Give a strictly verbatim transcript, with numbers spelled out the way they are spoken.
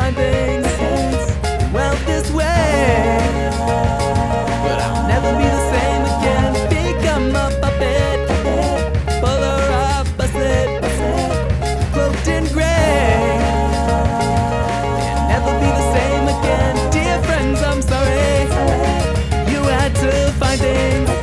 find things well this way, but I'll never be the same again. Become a puppet, fuller of busted, cloaked in gray, and never be the same again. Dear friends, I'm sorry you had to find things